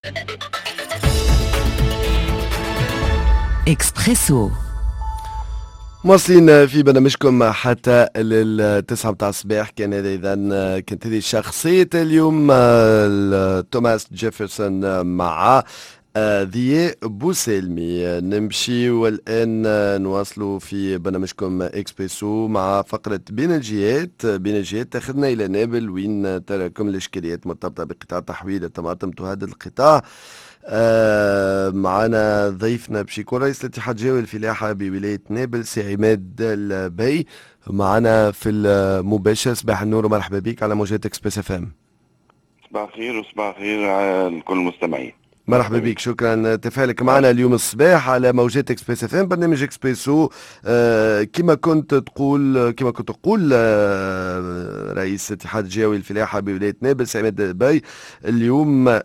إكسبريسو. مواصلين في برنامجكم حتى للتسعة متاع الصباح. كان هذا إذا كانت هذه شخصية اليوم توماس جيفرسون مع ذي بوسلمي. نمشي والآن نواصلوا في برنامجكم إكسبريسو مع فقرة بين الجهات. بين الجهات تاخذنا إلى نابل وين تراكم الإشكاليات مرتبطة بقطاع تحويل الطماطم تهدد القطاع. معنا ضيفنا باش يكون رئيس الاتحاد الجوي الفلاحة بولاية نابل سي عماد البي. معنا في المباشر. صباح النور ومرحبا بك على موجات اكسبريس اف ام. صباح الخير وصباح الخير على كل المستمعين. مرحبا بك، شكرا تفاعلك معنا اليوم الصباح على موجات اكسبريس اف ام برنامج اكسبريسو. كما كنت تقول رئيس اتحاد الجوي الفلاحة بولاية نابل سي عماد البي. اليوم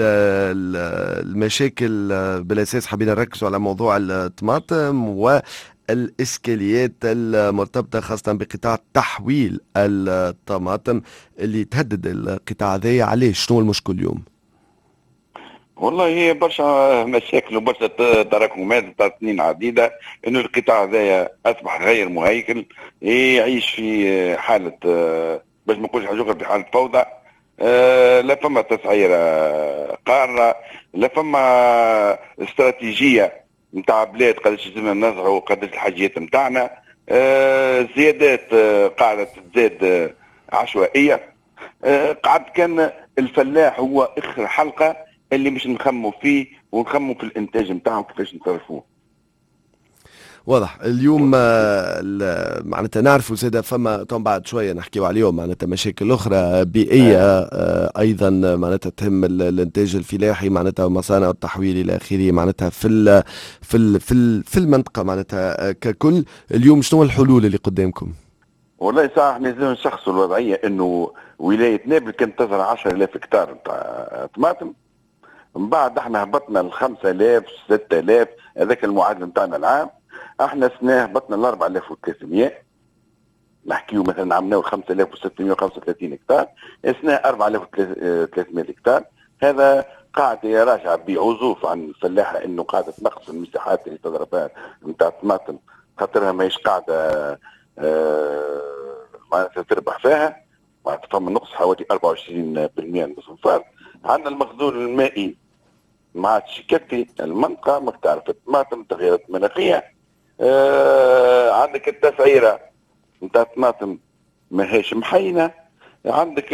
المشاكل بالاساس حبينا نركزوا على موضوع الطماطم والإشكاليات المرتبطة خاصة بقطاع تحويل الطماطم اللي تهدد القطاع هذايا. علاش؟ شنو المشكل اليوم؟ والله هي برشا مشاكل وبرشا تراكمات تاع سنين عديدة، انه القطاع هذايا اصبح غير مهيكل، يعيش في حالة باش ما نقولش حاجة أخرى، في حالة فوضى. لا فما تسعيرة قارة، لا فما استراتيجية نتاع بلاد قداش لازمنا نزرعوا قداش الحاجيات نتاعنا. زيادات قاعدة تزداد عشوائية. قعد كان الفلاح هو اخر حلقة اللي مش نخموا فيه ونخموا في الانتاج نتاعهم كيفاش نصرفوه. واضح. اليوم معناتها نعرفوا زاده فما طبعا بعد شويه نحكيوا عليهم معناتها مشاكل اخرى بيئيه ايضا معناتها تهم الانتاج الفلاحي معناتها مصانع التحويل الى اخره معناتها في المنطقه معناتها ككل. اليوم شنو الحلول اللي قدامكم؟ والله صح احنا لازم نشخصوا الوضعيه انه ولايه نابل كانت تزرع 10,000 هكتار نتاع طماطم، من بعد احنا هبطنا ل 5,000 6,000 هذاك المعدل نتاعنا العام. احنا سنه هبطنا ل 4,300. نحكيو مثلا عملناو 5,635 هكتار، سنه 4,300 هكتار. هذا قاعده راجعه بعزوف عن الفلاحه انه قاعده تنقص المساحات اللي تضرب فيها نتاع الطماطم، خاطرها ماهيش قاعده معناتها تربح فيها، معناتها فما نقص حوالي 24% من الصنفار. عندنا المخزون المائي ما عادش يكفي المنطقه، ما تعرف الطماطم تغيرات مناخيه. عندك التسعيره نتاع الطماطم ماهيش محينه. عندك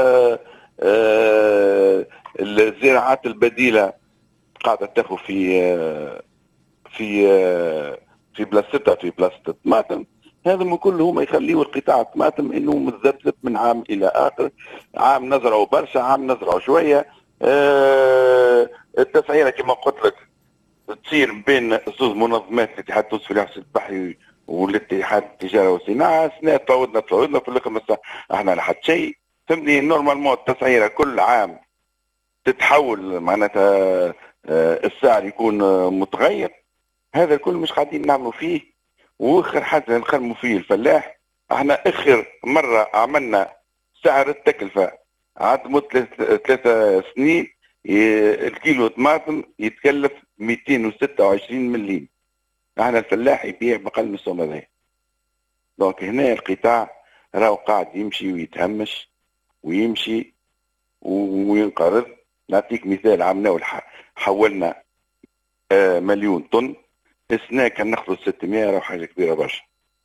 الزراعات البديله قاعده تاخذ في بلاصتها في بلاصه الطماطم. هذا من كله هما يخليوا القطاع الطماطم انه متذبذب من عام الى اخر، عام نزرعوا برشا، عام نزرعوا شويه. التسعيره كما قلت لك تصير بين زوج منظمات، الاتحاد التونسي للحصول البحري والاتحاد التجاره والصناعه. سنه تفاوضنا في الاخر احنا على حد شيء، فهمني. نورمالمون التسعيره كل عام تتحول معناتها السعر يكون متغير. هذا الكل مش قاعدين نعملوا فيه، واخر حاجه نخدموا فيه الفلاح. احنا اخر مره عملنا سعر التكلفه عاد مدة 3 سنين، الكيلو طماطم يتكلف 226 مليم. احنا الفلاح يبيع بقل من السوم هذايا. دونك هنا القطاع راهو قاعد يمشي ويتهمش ويمشي وينقرض. نعطيك مثال، عملنا حولنا 1,000,000 طن، السنة كان ناخذ 600، راهو حاجة كبيرة برشا.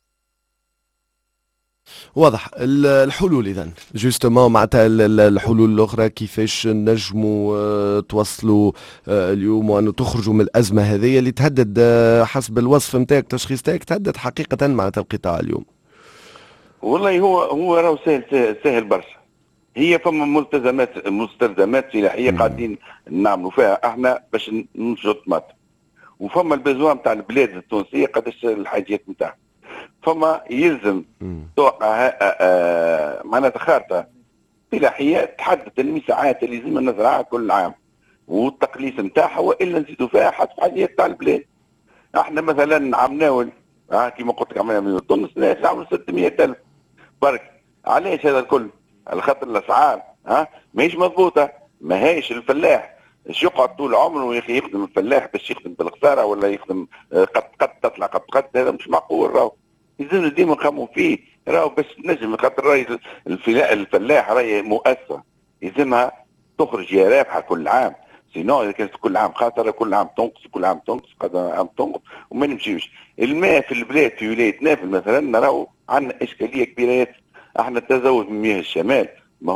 واضح. الحلول اذا جوستومون معناتها الحلول الاخرى كيفاش نجموا توصلوا اليوم وانه تخرجوا من الازمه هذه اللي تهدد حسب الوصف نتاعك التشخيص تاعك تهدد حقيقه معناتها القطاع اليوم؟ والله هو راهو سهل برشا. هي فما مستلزمات فلاحيه قاعدين نعملوا فيها احنا باش ننتجوا الطماطم، وفما البزوان نتاع البلاد التونسيه قداش الحاجيات نتاعها. فما يلزم توقع معناتها خارطه فلاحيه تحدد المساحات اللي لازم نزرعها كل عام والتقليص نتاعها، والا نزيدوا فيها حسب حاجيات تاع البلاد. احنا مثلا عملنا كيما قلت لك عملنا 100 طن، نعملوا 600,000 برك. علاش هذا الكل؟ على خاطر الاسعار ماهيش مضبوطه، ماهيش الفلاح اش يقعد طول عمره يا اخي يخدم الفلاح باش يخدم بالخساره ولا يخدم قد تطلع قد هذا مش معقول. راهو يلزمنا ديما نخموا فيه، راهو باش تنجم خاطر راهي الفلاح راهي مؤسسه يلزمها تخرج يا رابحه كل عام، سينو اذا كانت كل عام خاطر كل عام تنقص كل عام تنقص قد عام تنقص وما نمشيوش. الماء في البلاد في ولايه نافل مثلا نراو عندنا اشكاليه كبيره ياسر. احنا التزود من مياه الشمال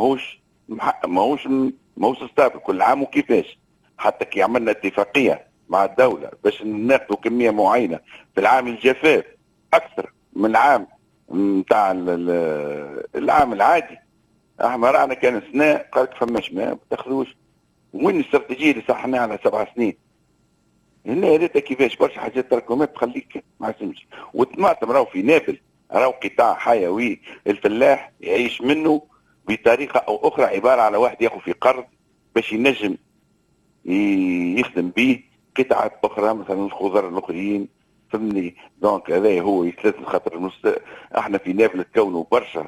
ماهوش ستابل كل عام وكيفاش. حتى كي عملنا اتفاقيه مع الدوله باش ناخذوا كميه معينه في العام الجفاف اكثر من العام نتاع العام العادي، احنا رانا كان سنه قال لك فماش ماء ما تاخذوش. وين الاستراتيجيه اللي صحناها على 7 سنين؟ هنا ريتها كيفاش برشا حاجات تراكمات تخليك ما تمشي. والطماطم راهو في نابل راهو قطاع حيوي، الفلاح يعيش منه بطريقه او اخرى، عباره على واحد ياخذ في قرض باش ينجم يخدم به قطعه اخرى مثلا الخضر الاخرين فهمني. دونك هذا هو يتلازم خاطر احنا في نابل تكونوا برشا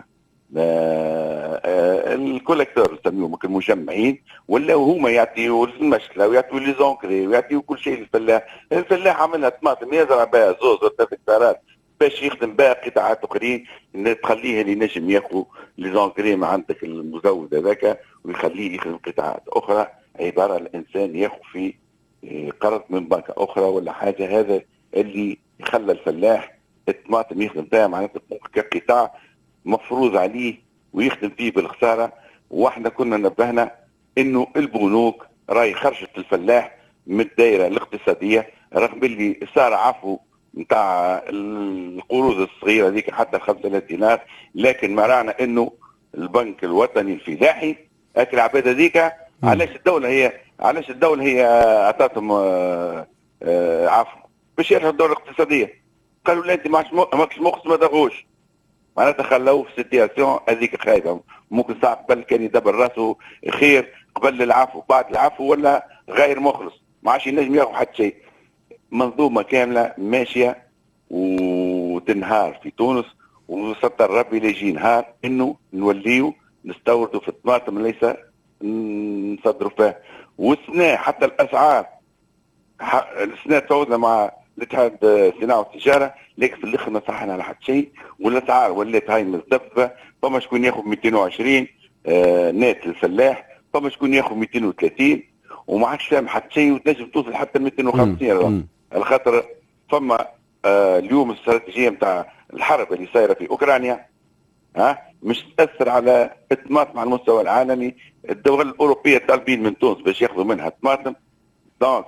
الكولكتور نسميهم المجمعين، ولا هما يعطيوا المشكله ويعطيوا لي زونكري ويعطيوا كل شيء للفلاح. الفلاح عملها طماطم يزرع بها زوز ولا 3 هكتارات باش يخدم بها قطاعات اخرين تخليه اللي نجم ياخذ لي زونكري مع عندك المزود هذاك ويخليه يخدم قطاعات اخرى. عباره الانسان ياخذ في قرض من بنكه اخرى ولا حاجه، هذا اللي خلى الفلاح الطماطم يخدم بها معناتها كقطاع مفروض عليه ويخدم فيه بالخساره. واحنا كنا نبهنا انه البنوك راهي خرجت الفلاح من الدائره الاقتصاديه، رغم اللي صار عفو نتاع القروض الصغيره ذيك حتى 5000 دينار، لكن ما رانا انه البنك الوطني الفلاحي اكل العباد هذيك. علاش الدوله هي اعطتهم عفو باش يرجعوا الدوله الاقتصاديه؟ قالوا لا انت ماكش مخص ما تاخوش، معناتها خلوه في سيتياسيون هذيك خايبه. ممكن ساعه قبل كان يدبر راسه خير قبل العفو بعد العفو ولا غير مخلص ما عادش ينجم ياخذ حتى شيء. منظومه كامله ماشيه وتنهار في تونس، وستر ربي ليجي نهار انه نوليو نستوردوا في الطماطم ليس نصدروا فيها. والسنه حتى الاسعار السنه تفاوضنا مع الاتحاد الصناعه والتجاره، لكن في الاخر ما صحنا على حد شيء، والاسعار ولات هاي مزدفه. فما شكون ياخذ 220 نات للفلاح، فما شكون ياخذ 230 وما عادش فاهم حد شيء، وتنجم توصل حتى 250 على خاطر فما اليوم الاستراتيجيه نتاع الحرب اللي صايره في اوكرانيا مش تاثر على الطماطم على المستوى العالمي. الدول الاوروبيه طالبين من تونس باش ياخذوا منها الطماطم. دونك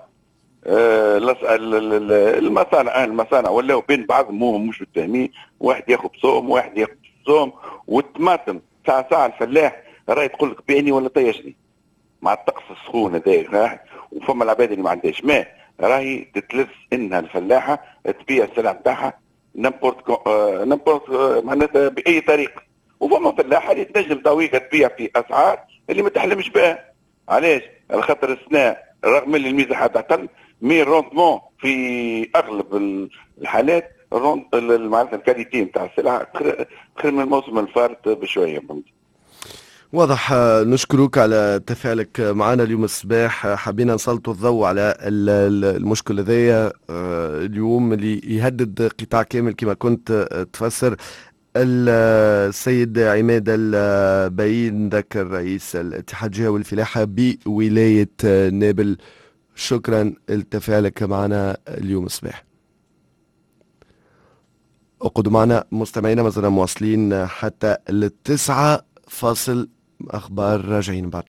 المصانع ولاو بين بعضهم هم مش متفاهمين، واحد ياخذ بصوم واحد ياخذ بصوم. والطماطم ساعه الفلاح راهي تقول لك بيعني ولا طيشني مع الطقس السخون هذاك. وفما العباد اللي ما عندهاش ماء راهي تتلس انها الفلاحه تبيع السلع بتاعها نمبورت معناتها باي طريقه. وفما فلاحه اللي تنجم تويكا تبيع في اسعار اللي ما تحلمش بها. علاش؟ على خاطر السنه رغم اللي الميزه تعتل مي روندمون في اغلب الحالات معناتها الكاليتي نتاع السلعه خير من الموسم الفارط بشويه. واضح. نشكرك على تفاعلك معنا اليوم الصباح. حبينا نسلطوا الضوء على المشكل هذايا اليوم اللي يهدد قطاع كامل كما كنت تفسر. السيد عماد الباين ذكر رئيس الاتحاد الجهوي الفلاحة بولاية نابل، شكرا لتفاعلك معنا اليوم الصباح. اقعدوا معنا مستمعينا، ما زلنا مواصلين حتى 9 فاصل أخبار، راجعين بعد.